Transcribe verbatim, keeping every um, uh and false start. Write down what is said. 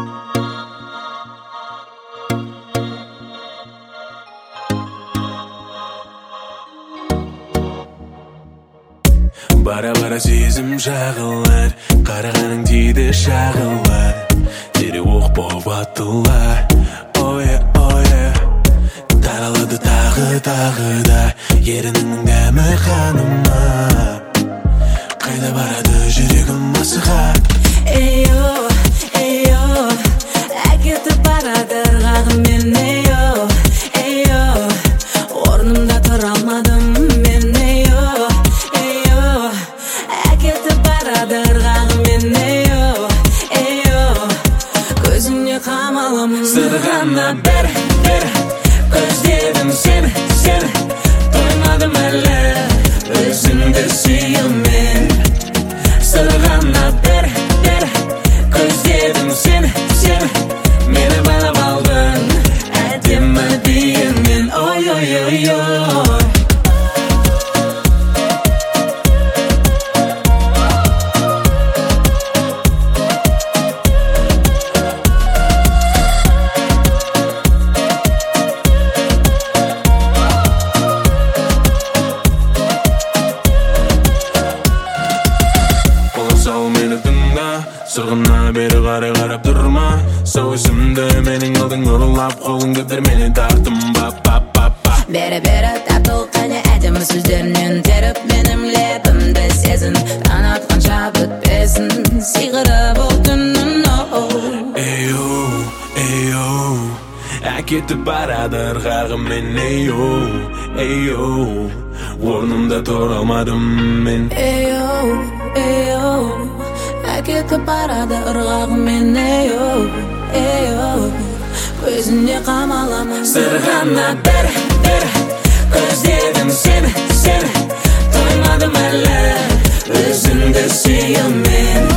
Бара-бара сезім жағылар, қарағаның тиді шағылар, дереу оқ боп атылар. Ой, ой, таралады тағы тағы да ерініңнің дәмі қаныма. Қайда барады жүрегім асыға. Эйо, эйо, әкетіп барады ырғағымен. Эйо, эйо, орнымда тұра алмадым мен. Эйо, эйо, әкетіп барады ырғағымен. Эйо, эйо, көзіңе қамаламын. Сырғана бер, бер, көздедім сені, сені, тоймадым әлі өзіңді сүйумен. Сырғана бер, бер, көздедім сені, сені, мені балап алдың әдемі биіңмен. Ой, ой, ой, ой. Сырғына бері қарай қарап тұрма, сау есімді менің алдың ұрлап, қолыңды бір мені тартым. Ба-ба-ба-ба Бері-бері тату қане әдемі сөздерінен теріп менің лебімді сезін. Таң атқанша бітпесін сиғыры бұл түннің. Эйо, эйо, әкетіп барады ырғағымен. Эйо, эйо, орнымда тұра алмадым мен. Эйо, эйо, әкетіп барады ырғағымен. Эйо, эйо, көзінде қамаламын. Сырғана бер, бер, көздедім сені, сені, тоймадым әлі өзіңді сүйумен.